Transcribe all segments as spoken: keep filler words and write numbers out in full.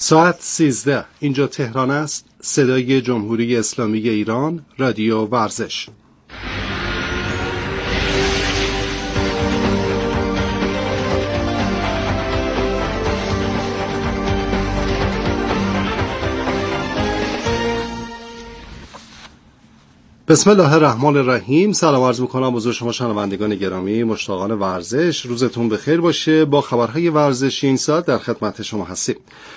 ساعت سیزده، اینجا تهران است. صدای جمهوری اسلامی ایران، رادیو ورزش. بسم الله الرحمن الرحیم. سلام عرض میکنم حضور شما شنوندگان گرامی، مشتاقان ورزش. روزتون بخیر باشه. با خبرهای ورزشی این ساعت در خدمت شما هستیم.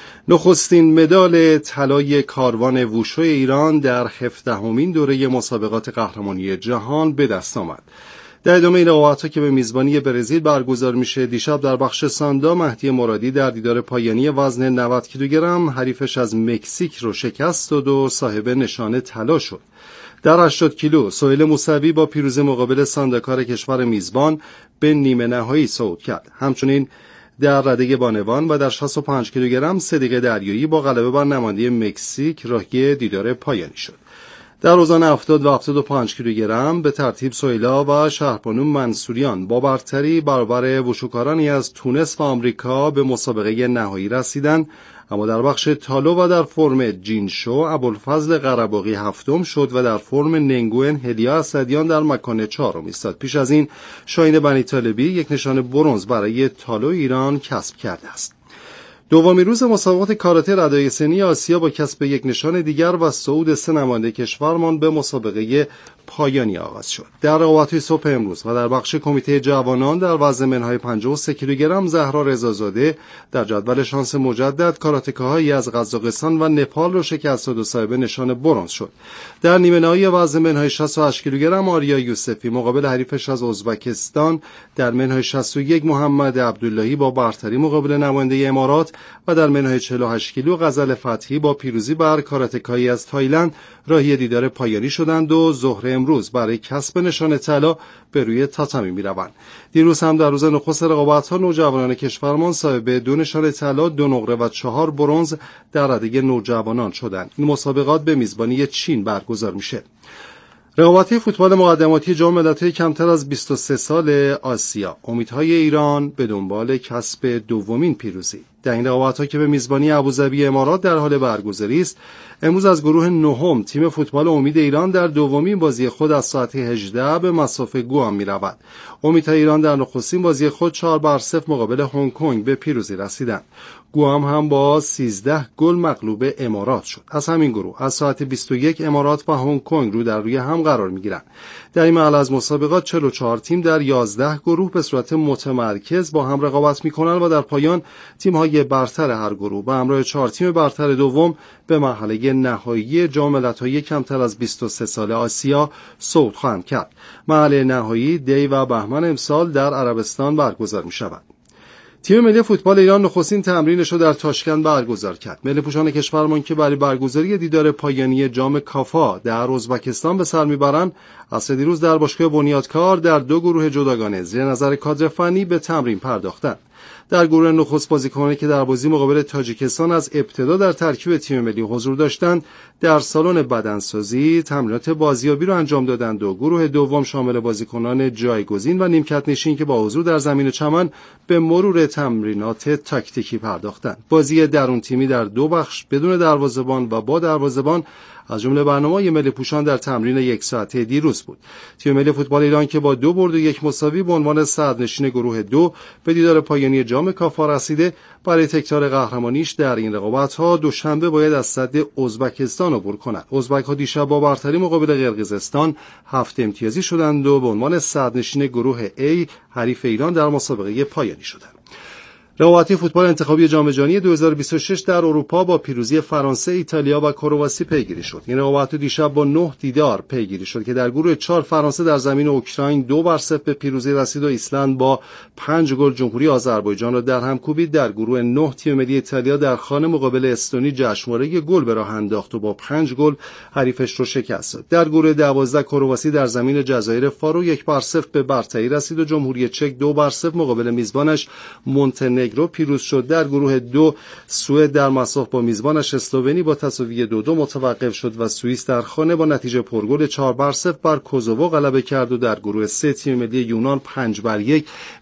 نخستین مدال طلای کاروان ووشو ایران در هفدهمین دوره مسابقات قهرمانی جهان به دست آمد. در ادامه این رقابت‌ها که به میزبانی برزیل برگزار میشه، دیشب در بخش ساندا مهدی مرادی در دیدار پایانی وزن نود کیلوگرم حریفش از مکزیک رو شکست داد و صاحب نشان طلا شد. در هشتاد کیلو سهیل موسوی با پیروزی مقابل سانداکار کشور میزبان به نیمه نهایی صعود کرد. همچنین در رده بانوان و در شصت و پنج کیلوگرم صدیق دریایی با غلبه بر نماینده مکزیک راهی دیدار پایانی شد. در اوزان هفتاد و هفتاد و پنج کیلوگرم به ترتیب سهیلا و شهربانو منصوریان با برتری برابر وشوکارانی از تونس و آمریکا به مسابقه نهایی رسیدند، اما در بخش تالو و در فرم جینشو ابوالفضل قره‌باغی هفتم شد و در فرم ننگوئن هلیا اسدیان در مکان چهارم ایستاد. پیش از این شاهین بنی طالبی یک نشان برنز برای تالو ایران کسب کرده است. دومین روز مسابقات کاراته ردای سنی آسیا با کسب یک نشان دیگر و صعود سه نماینده کشورمان به مسابقه پایانی آغاز شد. در رقابت‌های صبح امروز و در بخش کمیته جوانان در وزن منهای پنجاه و سه کیلوگرم زهرا رضازاده در جدول شانس مجدد کاراتکاهایی از قزاقستان و نپال را شکست داد و صاحب نشان برنز شد. در نیمه نهایی وزن منهای شصت و هشت کیلوگرم آریا یوسفی مقابل حریفش از ازبکستان در منهای شصت و یک محمد عبداللهی با برتری مقابل نماینده امارات و در منهای چهل و هشت کیلو غزل فتحی با پیروزی بر کاراتکایی از تایلند راهی دیدار پایانی شدند و ظهر امروز برای کسب نشان طلا به روی تاتامی می‌روند. دیروز هم در روز نخست رقابت‌ها نوجوانان کشورمان صاحب دو نشان طلا، دو نقره و چهار برنز در رده نوجوانان شدند. این مسابقات به میزبانی چین برگزار میشه. رقابت‌های فوتبال مقدماتی جام ملت‌های کمتر از بیست و سه سال آسیا، امیدهای ایران به دنبال کسب دومین پیروزی. در این رقابت‌ها که به میزبانی ابوظبی امارات در حال برگزاری است، امروز از گروه نهم تیم فوتبال امید ایران در دومین بازی خود از ساعت هجده به مصاف گوام می‌رود. امیدهای ایران در نخستین بازی خود چهار بر صفر مقابل هنگ کنگ به پیروزی رسیدند. گوام هم با سیزده گل مغلوب امارات شد. از همین گروه از ساعت بیست و یک امارات و هنگ کنگ رو در روی هم قرار می‌گیرند. در این مرحله از مسابقات چهل و چهار تیم در یازده گروه به صورت متمرکز با هم رقابت می‌کنند و در پایان تیم‌های برتر هر گروه به همراه چهار تیم برتر دوم به مرحله نهایی جام ملت‌های کمتر از بیست و سه سال آسیا صعود خواهند کرد. مرحله نهایی دی و بهمن امسال در عربستان برگزار می‌شود. تیم ملی فوتبال ایران نخستین تمرینش را در تاشکند برگزار کرد. ملی پوشان کشورمان که برای برگزاری دیدار پایانی جام کافا در ازبکستان به سر میبرند، عصر دیروز در باشگاه بنیادکار در دو گروه جداگانه زیر نظر کادر فنی به تمرین پرداختند. در گروه نخست بازیکنانی که در بازی مقابل تاجیکستان از ابتدا در ترکیب تیم ملی حضور داشتند، در سالن بدنسازی تمرینات بازیابی را انجام دادند و گروه دوم شامل بازیکنان جایگزین و نیمکت نشین که با حضور در زمین چمن به مرور تمرینات تاکتیکی پرداختند. بازی درون تیمی در دو بخش بدون دروازه‌بان و با دروازه‌بان از جمله برنامه‌های ملی پوشان در تمرین یک ساعته دیروز بود. تیم ملی فوتبال ایران که با دو برد و یک مساوی به عنوان صدرنشین گروه دو به دیدار پایانی جام کافا رسیده، برای تکرار قهرمانیش در این رقابت‌ها دوشنبه باید از سد ازبکستان عبور کند. ازبک‌ها دیشب با برتری مقابل قرقیزستان هفت امتیازی شدند و به عنوان صدرنشین گروه A حریف ایران در مسابقه پایانی شدند. رقابت‌های فوتبال انتخابی جام جهانی دو هزار و بیست و شش در اروپا با پیروزی فرانسه، ایتالیا و کرواسی پیگیری شد. این رقابت دیشب با نه دیدار پیگیری شد که در گروه چهار فرانسه در زمین اوکراین دو بر صفر به پیروزی رسید و ایسلند با پنج گل جمهوری آذربایجان را در هم کوبید. در گروه نه تیم ملی ایتالیا در خانه مقابل استونی جشنواره گل به راه انداخت و با پنج گل حریفش را شکست داد. در گروه دوازده کرواسی در زمین جزایر فارو یک بر صفر به برتری رسید و جمهوری چک دو بر صفر مقابل میزبانش مونتنگرو مونتنگرو پیروز شد. در گروه دو سوئد در مساف با میزبانش اسلوونی با تساوی دو دو متوقف شد و سوئیس در خانه با نتیجه پرگل چهار بر صفر بر کوزوو غلبه کرد و در گروه سه تیم ملی یونان پنج بر یک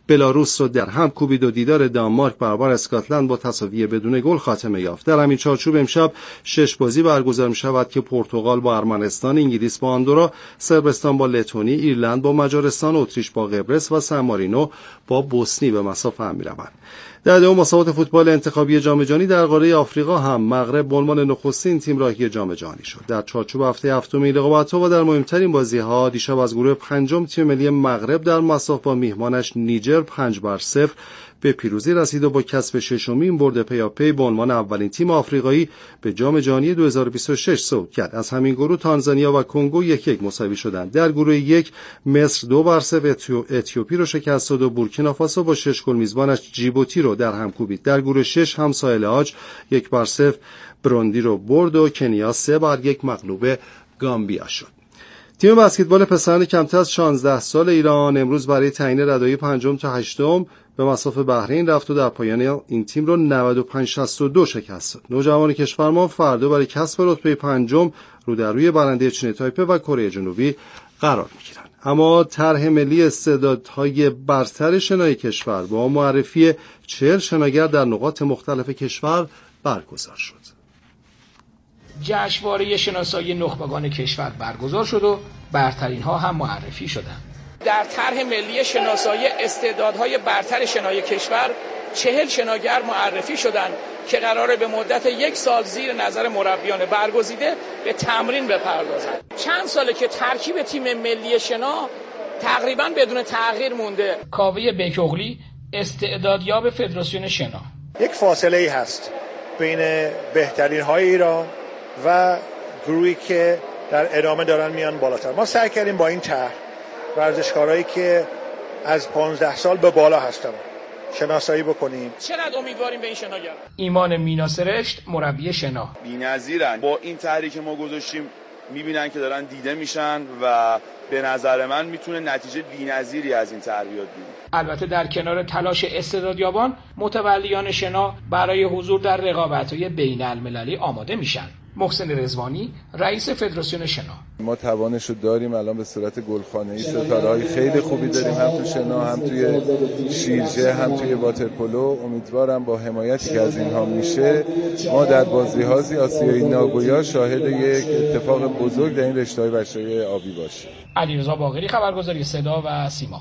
بلاروس رو در هم کوبید و دیدار دانمارک برابر اسکاتلند با تساوی بدون گل خاتمه یافت. در همین چارچوب امشب شش بازی برگزار می‌شود که پرتغال با ارمنستان، انگلیس با آندورا، صربستان با لتونی، ایرلند با مجارستان، اتریش با قبرس و سن مارینو با بوسنی به مساف هم می‌روند. در دوم مسابقات فوتبال انتخابی جام جهانی در قاره آفریقا هم مغرب به عنوان نخستین تیم راهی جام جهانی شد. در چارچوب هفته هفتم این رقابت‌ها و در مهمترین بازی‌ها دیشب از گروه پنجم تیم ملی مغرب در مساف با میهمانش نیجر پنج بر صفر به پیروزی رسید و با کسب ششمین برد پیاپی به عنوان اولین تیم آفریقایی به جام جهانی دو هزار و بیست و شش صعود کرد. از همین گروه تانزانیا و کنگو یک یک مساوی شدند. در گروه یک مصر دو بر صفر اتیوپی را شکست داد و بورکینافاسو با شش گل میزبانش جیبوتی را در هم کوبید. در گروه شش هم ساحل عاج یک بر صفر بروندی را برد و کنیا سه بر یک مغلوب گامبیا شد. تیم بسکتبال پسران کمتر از شانزده سال ایران امروز برای تعیین ردای پنجم تا هشتم به مساف بحرین رفت و در پایان این تیم رو نود و پنج شصت و دو شکست داد. نوجوان کشور ما فردا برای کسب رتبه پنجم رو در روی برنده چین تایپه و کره جنوبی قرار می‌گیرند. اما طرح ملی استعدادهای برتر شنای کشور با معرفی چهل شناگر در نقاط مختلف کشور برگزار شد. جشنواره شناسایی نخبگان کشور برگزار شد و برترین ها هم معرفی شدند. در طرح ملی شناسایی استعدادهای برتر شنای کشور چهل شناگر معرفی شدند که قراره به مدت یک سال زیر نظر مربیان برگزیده به تمرین بپردازند. چند ساله که ترکیب تیم ملی شنا تقریبا بدون تغییر مونده. کاوه بیکوغلی استعدادیاب فدراسیون شنا. یک فاصله ای هست بین بهترین های ایران و گروهی که در ادامه دارن میان بالاتر. ما سعی کردیم با این طرح ورزشکارایی که از پانزده سال به بالا هستن شناسایی بکنیم. چقدر امیدواریم به این شناگر. ایمان میناسرشت مربی شنا. بی‌نظیرن. با این طرحی که ما گذاشتیم میبینن که دارن دیده میشن و به نظر من میتونه نتیجه بی‌نظیری از این طرح بیاد بیرون. البته در کنار تلاش استعدادیابان متولیان شنا برای حضور در رقابت‌های بین‌المللی آماده میشن. محسن رضوانی رئیس فدراسیون شنا. ما توانش رو داریم الان به صورت گلخانه‌ای ستاره‌های خیلی خوبی داریم هم تو شنا هم توی شیرجه هم توی واترپولو. امیدوارم با حمایتی که از اینها میشه ما در بازی‌های آسیایی ناگویا شاهد یک اتفاق بزرگ در این رشته‌های بچه‌های آبی باشیم. علیرضا باقری خبرگزاری صدا و سیما.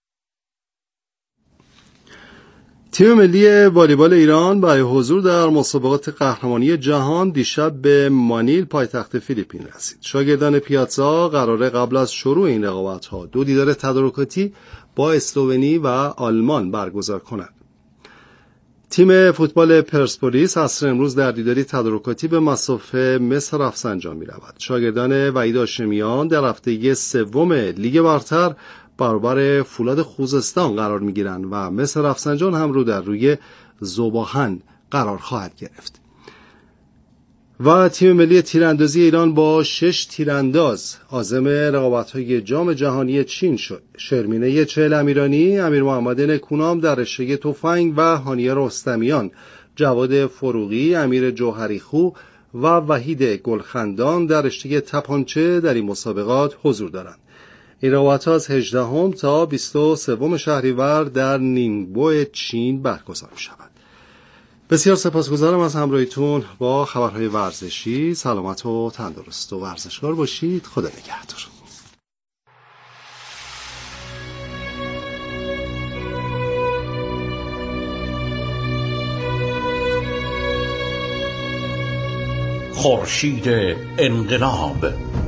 تیم ملی والیبال ایران برای حضور در مسابقات قهرمانی جهان دیشب به مانیل پایتخت فیلیپین رسید. شاگردان پیاتزا قراره قبل از شروع این رقابت‌ها دو دیدار تدارکاتی با اسلوونی و آلمان برگزار کنند. تیم فوتبال پرسپولیس عصر امروز در دیداری تدارکاتی به مساف مصر رفسنجان می‌رود. شاگردان وحید هاشمیان در هفته سوم لیگ برتر برابر فولاد خوزستان قرار می‌گیرند و مصر رفسنجان هم رو در روی ذوباهن قرار خواهد گرفت. و تیم ملی تیراندازی ایران با شش تیرانداز عازم رقابت‌های جام جهانی چین شد. شرمینه چهل امیرانی، امیر محمد نکونام در رشته تفنگ و هانیه رستمیان، جواد فروغی، امیر جوهریخو و وحید گلخندان در رشته تپانچه در این مسابقات حضور دارند. این رقابت‌ها از هجدهم تا بیست و سوم شهریور در نینگبو چین برگزار می‌شود. بسیار سپاسگزارم از همراهیتون با خبرهای ورزشی. سلامت و تندرست و ورزشکار باشید. خدا نگهدار. خورشید انقلاب.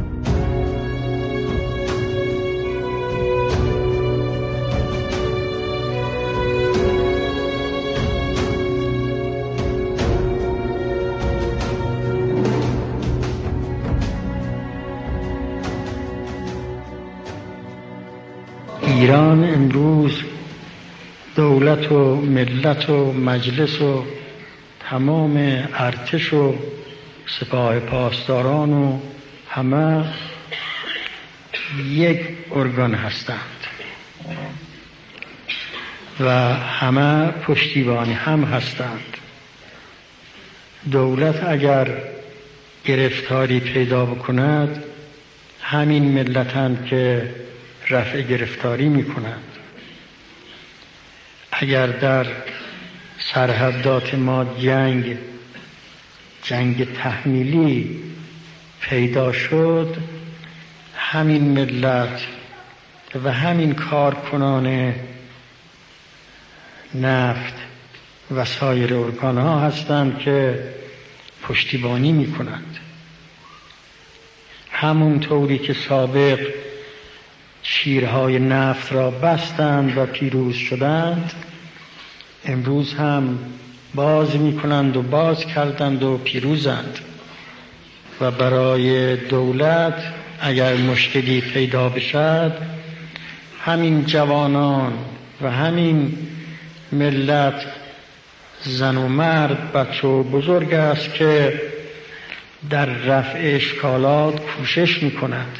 ایران امروز دولت و ملت و مجلس و تمام ارتش و سپاه پاسداران و همه یک ارگان هستند و همه پشتیبان هم هستند. دولت اگر گرفتاری پیدا بکند همین ملتند که رفع گرفتاری می کنند. اگر در سرحدات ما جنگ جنگ تحمیلی پیدا شد، همین ملت و همین کارکنان نفت و سایر ارگان‌ها هستند که پشتیبانی می‌کنند. همون طوری که سابق شیرهای نفت را بستند و پیروز شدند، امروز هم باز می‌کنند و باز کردند و پیروزند. و برای دولت اگر مشکلی پیدا بشد، همین جوانان و همین ملت، زن و مرد، بچه و بزرگ است که در رفع اشکالات کوشش می‌کند.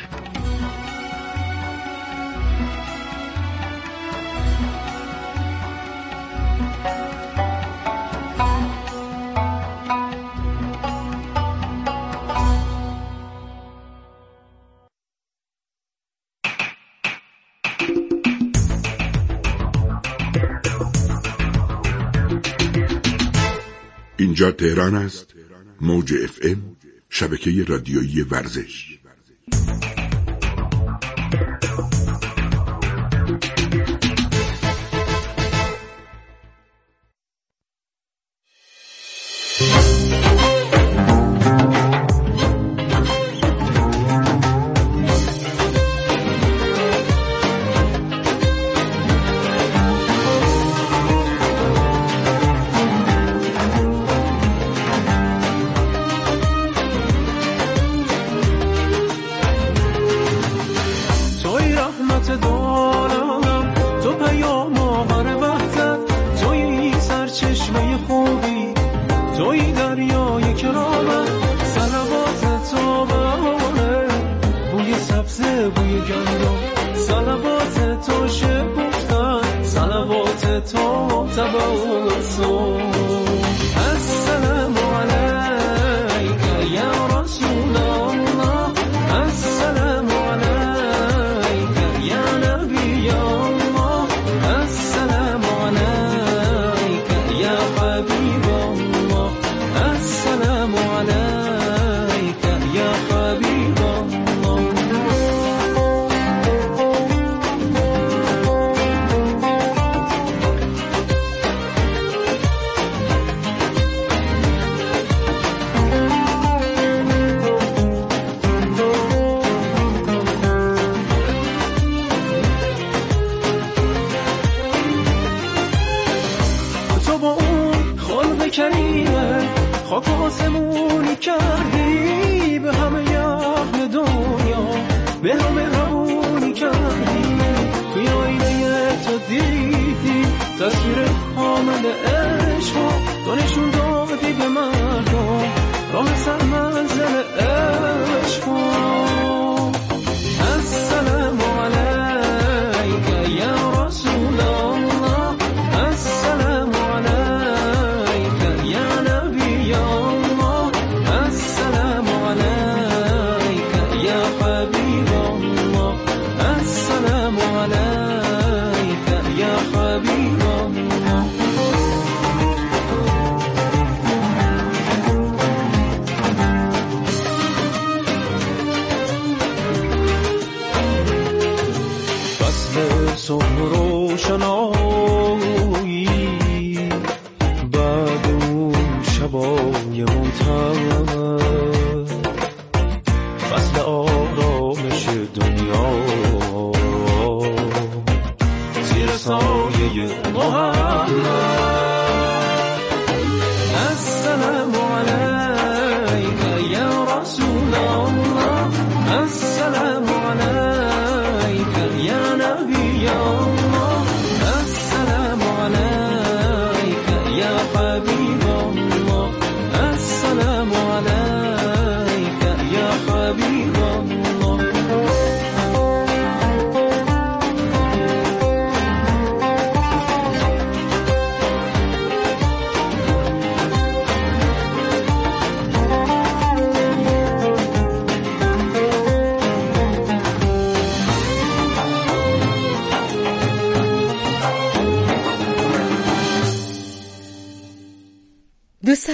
اینجا تهران است، موج اف ام، شبکه رادیویی ورزش.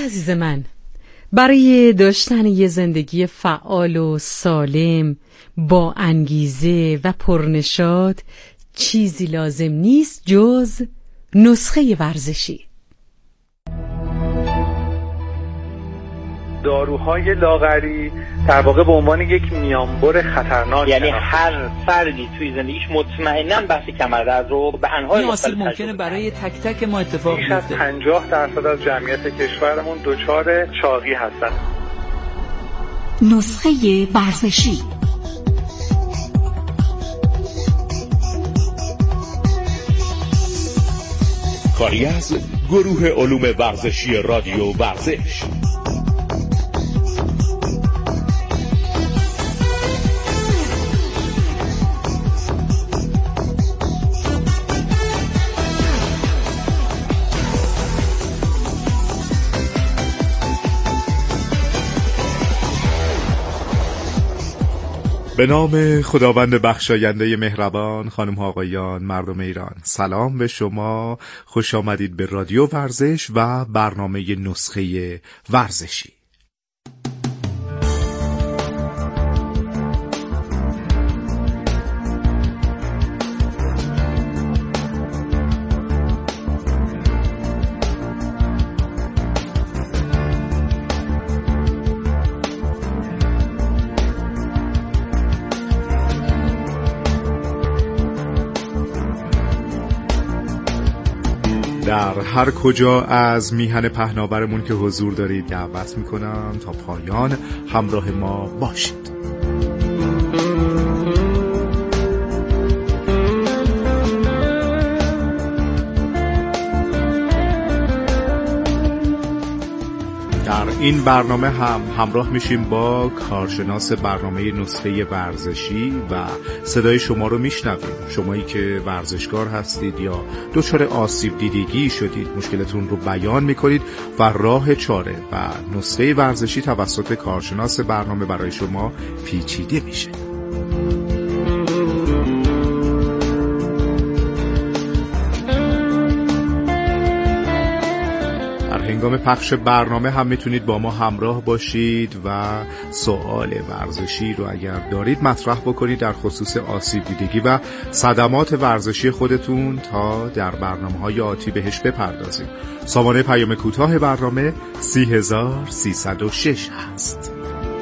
عزیز من، برای داشتن یه زندگی فعال و سالم با انگیزه و پرنشاط چیزی لازم نیست جز نسخه ورزشی. داروهای لاغری در واقع به عنوان یک میانبر خطرناک، یعنی هر فردی توی زندگیش مطمئناً بحث کمردرد رو به انواع مختلف ممکنه برای تک تک ما اتفاق بیفته. بیش از پنجاه درصد از جمعیت کشورمون دچار چاقی هستن. نسخه ورزشی. کاری از گروه علوم ورزشی رادیو ورزش. به نام خداوند بخشاینده مهربان، خانم ها آقایان، مردم ایران، سلام به شما. خوش آمدید به رادیو ورزش و برنامه نسخه ورزشی. در هر کجا از میهن پهناورمون که حضور دارید دعوت میکنم تا پایان همراه ما باشید. در این برنامه هم همراه میشیم با کارشناس برنامه نسخه ورزشی و صدای شما رو میشنویم. شمایی که ورزشکار هستید یا دچار آسیب دیدگی شدید، مشکلتون رو بیان میکنید و راه چاره و نسخه ورزشی توسط کارشناس برنامه برای شما پیچیده میشه. هنگام پخش برنامه هم میتونید با ما همراه باشید و سوال ورزشی رو اگر دارید مطرح بکنید در خصوص آسیب دیدگی و صدمات ورزشی خودتون تا در برنامه‌های آتی بهش بپردازید. سامانه پیام کوتاه برنامه سی هزار سیصد و شش هست.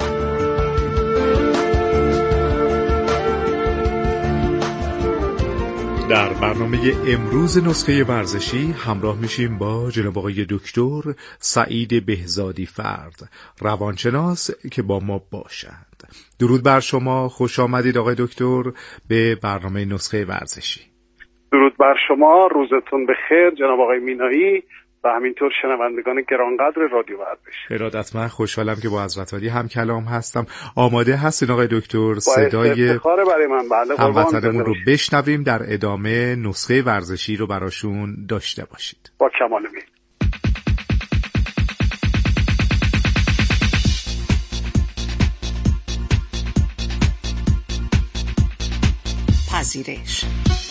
در برنامه امروز نسخه ورزشی همراه میشیم با جناب آقای دکتر سعید بهزادی فرد، روانشناس که با ما باشند. درود بر شما، خوش آمدید آقای دکتر به برنامه نسخه ورزشی. درود بر شما، روزتون بخیر جناب آقای مینایی و همینطور شنوندگان گرانقدر رادیو ورزش. ارادتمند، خوشحالم که با حضرت عالی هم کلام هستم. آماده هستین آقای دکتر صدای افتخار برای من؟ بله، هموطنمون رو بشنویم، در ادامه نسخه ورزشی رو براشون داشته باشید. با کمال میل. پذیرش.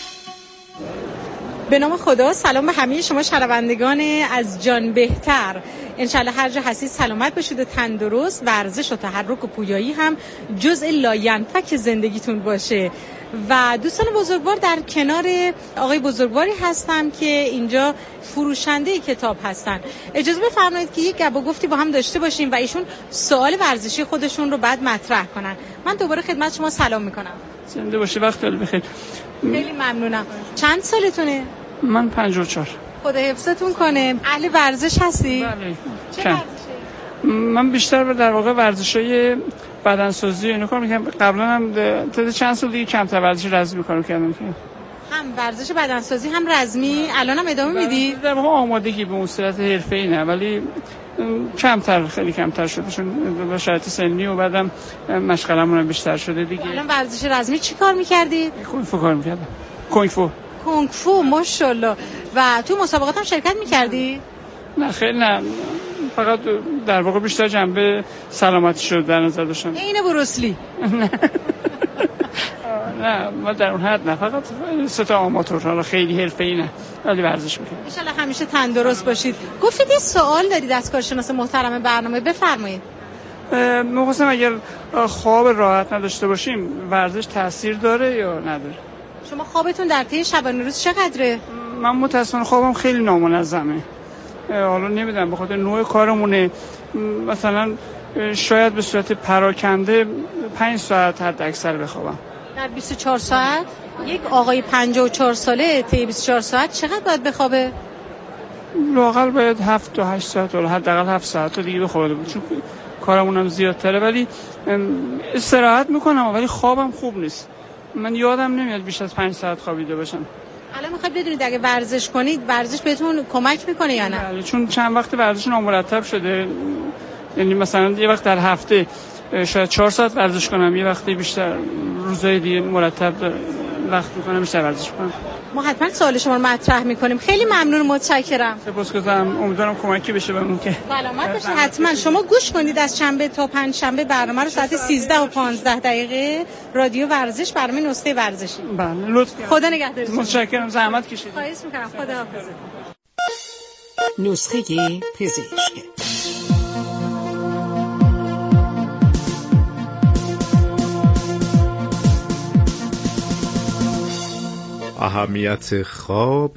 به نام خدا، سلام به همه شما شنوندگان از جان بهتر. انشالله هر جا هستید سلامت باشید و تندرست. ورزش و تحرک و پویایی هم جزء لاینفک زندگیتون باشه. و دوستان بزرگوار، در کنار آقای بزرگواری هستم که اینجا فروشنده کتاب هستن. اجازه بفرمایید که یک گپ و گفتی با هم داشته باشیم و ایشون سوال ورزشی خودشون رو بعد مطرح کنن. من دوباره خدمت شما سلام میکنم. زنده باشه، وقت بخیر. خیلی ممنونم. چند سالتونه؟ من پنجاه و چهار. خدا حفظتون کنه. اهل ورزش هستی؟ بله. چه چند؟ ورزشی؟ من بیشتر در واقع ورزش‌های بدنسازی اینو کار می‌کنم. قبلا هم تا چند سال دیگه کمتر ورزش رزمی کارو کردم. هم ورزش بدنسازی هم رزمی. الان هم ادامه میدی؟ در واقع آمادگی به اون صورت حرفه‌ای نه، ولی کمتر، خیلی کمتر شده چون با شرایط سنی و بعدم مشغله‌مون بیشتر شده دیگه. الان ورزش رزمی چی کار می‌کردی؟ کنگ فو کار می‌کردم. کنگ فو. کنگ فو، ماشاءالله. و تو مسابقات هم شرکت می‌کردی؟ نه خیلی نه، فقط در واقع بیشتر جنبه سلامتی شد در نظر داشتم. این بروسلی. نه ما در اون حد نه، فقط سه تا آماتور، حالا خیلی حرفه‌ای نه ولی ورزش میکنیم. ان شاءالله همیشه تندرست باشید. گفتید یه سوال دارید از کارشناس محترم برنامه، بفرمایید. می‌خواستم اگر خواب راحت نداشته باشیم ورزش تاثیر داره یا نداره؟ شما خوابتون در طی شبانه روز چقدره؟ من متأسفانه خوابم خیلی نامنظمه. حالا نمیدونم به خاطر نوع کارمونه، مثلا شاید به صورت پراکنده پنج ساعت حد اکثر بخوابم در بیست و چهار ساعت. یک آقای پنجاه و چهار ساله طی بیست و چهار ساعت چقدر باید بخوابه؟ لااقل باید هفت تا هشت ساعت ولی حداقل هفت ساعت تا دیگه بخوابه، چون کارمونم زیادتره. ولی استراحت میکنم ولی خوابم خوب نیست. من یادم نمیاد بیش از پنج ساعت خوابیده باشم. الان میخواید بدونید اگه ورزش کنید ورزش بهتون کمک میکنه یا نه؟ بله، چون چند وقت ورزش نامرتب شده. یعنی مثلا یه وقت در هفته شاید چهار ساعت ورزش کنم، یه وقتی بیشتر روزهای دیگه مرتب وقت میکنم بیشتر ورزش کنم. ما حتما سوال شما رو مطرح میکنیم. خیلی ممنون، متشکرم. سپاسگزارم. امیدوارم کمکی بشه بهمون که سلامت باشید. حتما شما گوش کنید از شنبه تا پنج شنبه برنامه رو ساعت سیزده و پانزده دقیقه رادیو ورزش، برنامه نسخه ورزشی. بله لطفا. خدا نگهدارتون. متشکرم، زحمت کشیدید. خواهش میکنم. خدا حافظ. نسخه پزشک. اهمیت خواب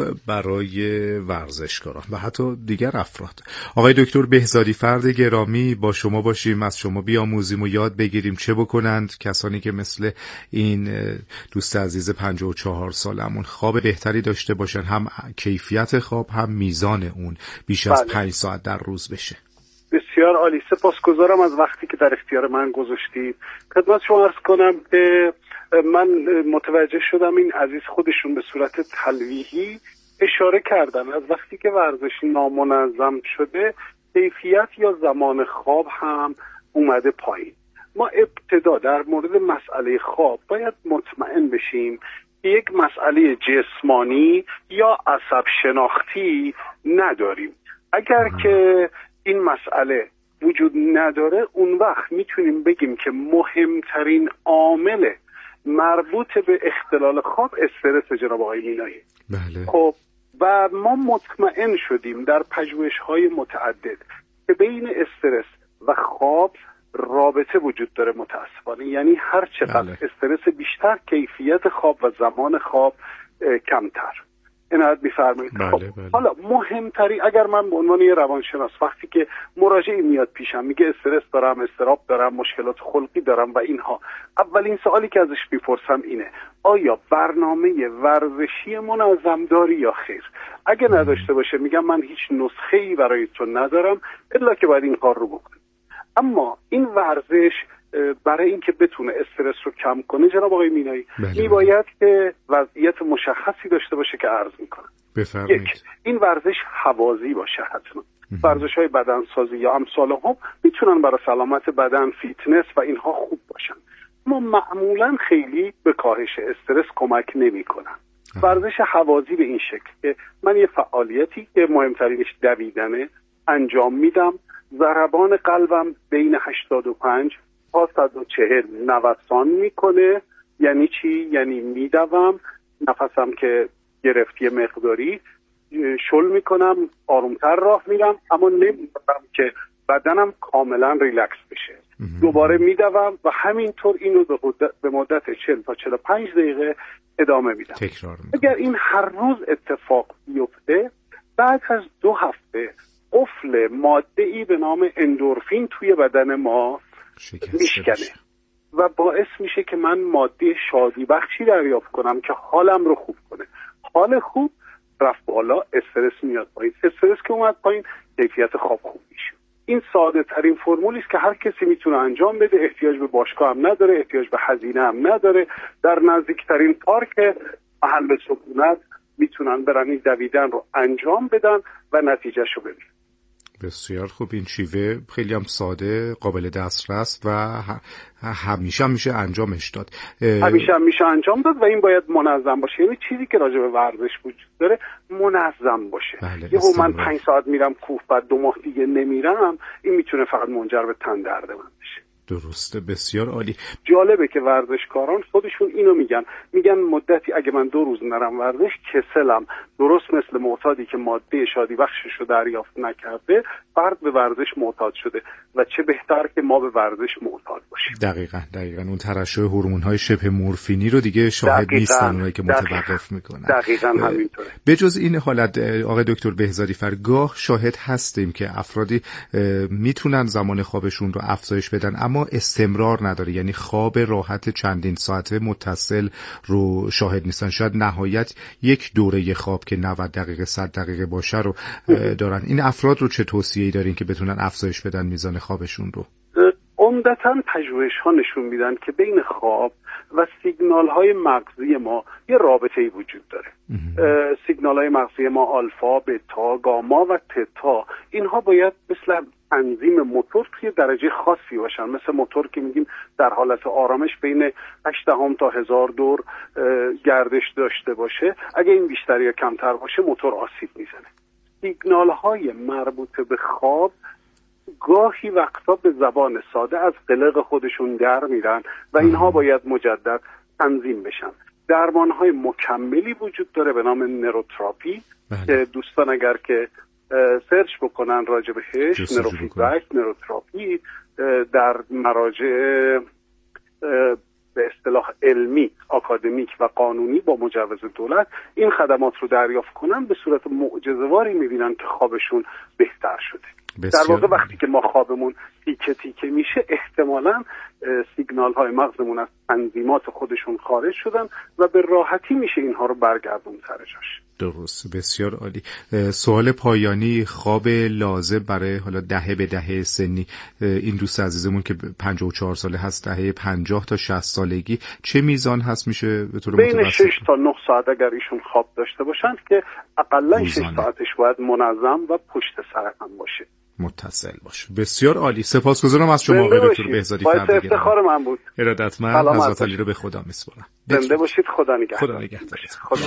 برای ورزشکاران و حتی دیگر افراد. آقای دکتر بهزادی فرد گرامی، با شما باشیم، از شما بیاموزیم و یاد بگیریم چه بکنند کسانی که مثل این دوست عزیز پنجاه و چهار سالمون خواب بهتری داشته باشن، هم کیفیت خواب هم میزان اون بیش از بله. پنج ساعت در روز بشه. بسیار عالی، سپاسگزارم از وقتی که در اختیار من گذاشتید. خدمت شما عرض کنم که من متوجه شدم این عزیز خودشون به صورت تلویحی اشاره کردن از وقتی که ورزش نامنظم شده کیفیت یا زمان خواب هم اومده پایین. ما ابتدا در مورد مسئله خواب باید مطمئن بشیم که یک مسئله جسمانی یا عصب شناختی نداریم. اگر که این مسئله وجود نداره اون وقت میتونیم بگیم که مهمترین عامل مربوط به اختلال خواب استرس جناب آقای مینایی. بله. خب و ما مطمئن شدیم در پژوهش‌های متعدد که بین استرس و خواب رابطه وجود داره متاسفانه. یعنی هر چقدر بله. استرس بیشتر کیفیت خواب و زمان خواب کمتر. عنایت می‌فرمایید. بله، خب بله. حالا مهمتری اگر من به عنوان یه روانشناس وقتی که مراجعی میاد پیشم میگه استرس دارم، استراب دارم، مشکلات خلقی دارم و اینها، اولین سوالی که ازش میپرسم اینه آیا برنامه ورزشی منظم داری یا خیر؟ اگه نداشته باشه میگم من هیچ نسخه‌ای برای تو ندارم الا که باید این کار رو بکنی. اما این ورزش برای اینکه بتونه استرس رو کم کنه جناب آقای مینایی میباید که وضعیت مشخصی داشته باشه که عرض میکنم. بفرمایید. یک، این ورزش هوازی باشه حتما. ورزش های بدنسازی یا امثال هم میتونن برای سلامت بدن، فیتنس و اینها خوب باشن، اما معمولا خیلی به کاهش استرس کمک نمیکنن. ورزش هوازی به این شکل که من یه فعالیتی که مهمترینش دویدنه انجام میدم، ضربان قلبم بین هشتاد و پنج تا صد و چهل نوسان میکنه. یعنی چی؟ یعنی میدوم، نفسم که گرفتی مقداری شل میکنم، آرومتر راه میرم، اما نمیدونم که بدنم کاملا ریلکس بشه. دوباره میدوم و همینطور اینو به مدت چهل تا چهل و پنج دقیقه ادامه میدم. تکرار میکنم. اگر این هر روز اتفاق بیفته بعد از دو هفته قفل ماده‌ای به نام اندورفین توی بدن ما میشکنه و باعث میشه که من ماده شادی بخشی دریافت کنم که حالم رو خوب کنه. حال خوب رفت بالا، استرس میاد پایین. استرس که اومد پایین کیفیت خواب خوب میشه. این ساده ترین فرمولی است که هر کسی میتونه انجام بده. احتیاج به باشگاه هم نداره، احتیاج به هزینه هم نداره. در نزدیکترین پارک محل سکونت میتونن برن این دویدن رو انجام بدن و نتیجهشو ببینن. بسیار خوب. این شیوه خیلی هم ساده، قابل دسترس و همیشه هم میشه انجامش داد. همیشه هم میشه انجام داد و این باید منظم باشه. یعنی چیزی که راجع به ورزش وجود داره منظم باشه. بله، یهو من پنج ساعت میرم کوه بعد دو ماه دیگه نمیرم، این میتونه فقط منجر به تن درد من بشه. درسته، بسیار عالی. جالبه که ورزشکاران خودشون اینو میگن، میگن مدتی اگه من دو روز نرم ورزش کسلم، درست مثل معتادی که ماده شادی بخشش رو دریافت نکرده فرد به ورزش معتاد شده و چه بهتر که ما به ورزش معتاد باشیم. دقیقاً دقیقاً اون ترشح هورمون‌های شبه مورفینی رو دیگه شاهد نیستن اونایی که متوقف میکنن. دقیقاً همینطوره. به جز این حالت آقای دکتر بهزادی فر، گاه شاهد هستیم که افرادی میتونن زمان خوابشون رو افزایش بدن اما استمرار نداره، یعنی خواب راحت چندین ساعته متصل رو شاهد نیستن. شاید نهایت یک دوره خواب که نود دقیقه صد دقیقه باشه رو دارن. این افراد رو چه توصیه‌ای دارین که بتونن افزایش بدن میزان خوابشون رو؟ عمدتاً پژوهش‌ها نشون میدن که بین خواب و سیگنال‌های مغزی ما یه رابطه‌ای وجود داره. سیگنال‌های مغزی ما آلفا، بتا، گاما و تتا اینها باید مثل انزیم موتور توی درجه خاصی باشن، مثل موتور که میگیم در حالت آرامش بین هشت دهم تا هزار دور گردش داشته باشه. اگه این بیشتر یا کمتر باشه موتور آسیب میزنه. سیگنال‌های مربوط به خواب گاهی وقتا به زبان ساده از قلق خودشون در میرن و اینها باید مجدد تنظیم بشن. درمان‌های مکملی وجود داره به نام نروتراپی که دوستان اگر که سرچ بکنن راجع بهش، نروفیدبک، نروتراپی در مراجع به اصطلاح علمی، آکادمیک و قانونی با مجوز دولت این خدمات رو دریافت کنن، به صورت معجزه‌واری می‌بینن که خوابشون بهتر شده. در واقع وقتی که ما خوابمون تیکه تیکه میشه احتمالاً سیگنال های مغزمون از تنظیمات خودشون خارج شدن و به راحتی میشه اینها رو برگردون سر جاش. درست، بسیار عالی. سوال پایانی، خواب لازم برای حالا دهه به دهه سنی این دوست عزیزمون که پنجاه و چهار ساله هست، دهه پنجاه تا شصت سالگی چه میزان هست میشه به طور متوسط؟ بین شش تا نه ساعت اگر ایشون خواب داشته باشند که حداقل شش ساعتش باید منظم و پشت سر هم باشه، متصل باشه. بسیار عالی، سپاسگزارم از شما آقای دکتر بهزادی فر. باعث افتخار من بود. ارادتمند، حضرت علی رو به خدا میسپارم. زنده باشید، خدا نگهدار. خدا نگهدار. خدا.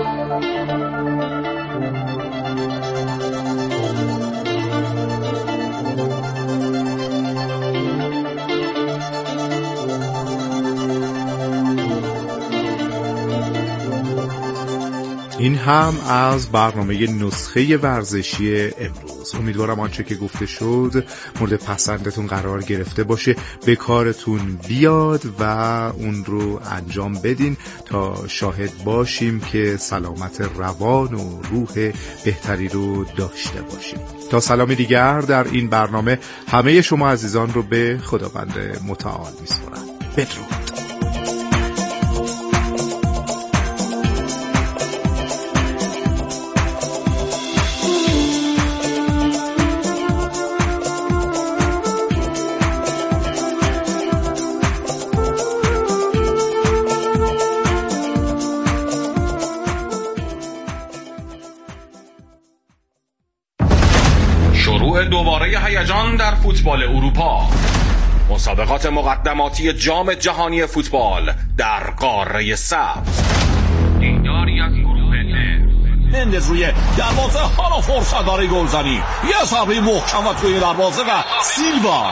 این هم از برنامه نسخه ورزشی امروز. امیدوارم آنچه که گفته شد مورد پسندتون قرار گرفته باشه، به کارتون بیاد و اون رو انجام بدین تا شاهد باشیم که سلامت روان و روح بهتری رو داشته باشیم. تا سلام دیگر در این برنامه همه شما عزیزان رو به خداوند متعال میسپارم. بدرود. دوباره هیجان در فوتبال اروپا. مسابقات مقدماتی جام جهانی فوتبال در قاره سبز. دیداری از گروه ا. مندز روی دروازه، حالا فرصت برای گلزنی، یه صبری محکم و توی دروازه و سیلوا.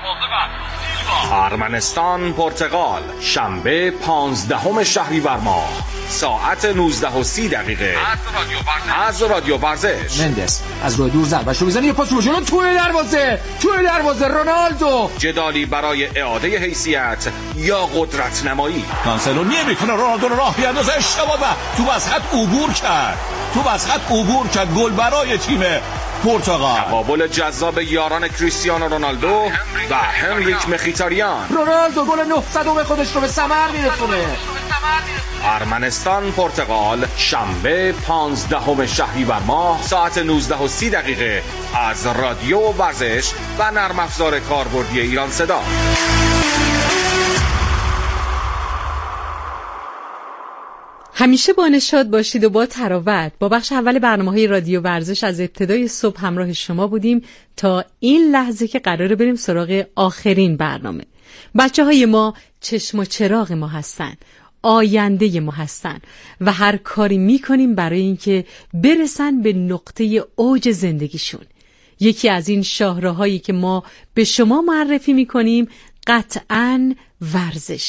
ارمنستان پرتغال، شنبه پانزدهم شهریور ماه ساعت نوزده و سی دقیقه از رادیو ورزش. مندس از روی دور زد و شو میزنه، یه پاس رو جلو توی دروازه، توی دروازه رونالدو. جدالی برای اعاده حیثیت یا قدرت نمایی. کانسلو نمیتونه رونالدو رو راه بیاندازه، اشتباه و تو از خط عبور کرد، تو از خط عبور کرد. گل برای تیم پرتغال. تقابل جذاب یاران کریستیانو رونالدو و هنریک مخیتاریان. رونالدو گل نهصدم خودش رو به ثمر میرسونه. ارمنستان پرتغال، شنبه پانزدهم شهریور ماه ساعت نوزده و سی دقیقه از رادیو ورزش و نرم افزار کاربردی ایران صدا. همیشه با نشاط باشید و با تراوت. با بخش اول برنامه‌های رادیو ورزش از ابتدای صبح همراه شما بودیم تا این لحظه که قراره بریم سراغ آخرین برنامه. بچه‌های ما چشم و چراغ ما هستن، آینده ما هستن و هر کاری میکنیم برای اینکه برسن به نقطه اوج زندگیشون. یکی از این شاهراهایی که ما به شما معرفی میکنیم قطعاً ورزش.